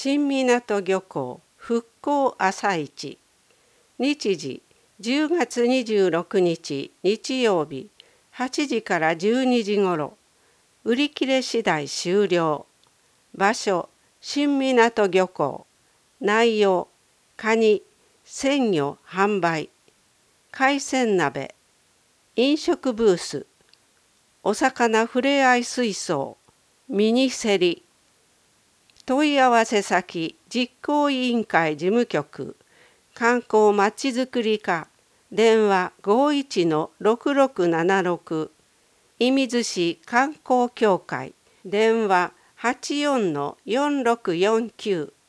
新湊漁港復興朝市。日時10月26日日曜日8時から12時ごろ。売り切れ次第終了。場所新湊漁港。内容カニ、鮮魚販売、海鮮鍋、飲食ブース、お魚ふれあい水槽、ミニ競り。問い合わせ先実行委員会事務局観光まちづくり課電話51-6676射水市観光協会電話84-4649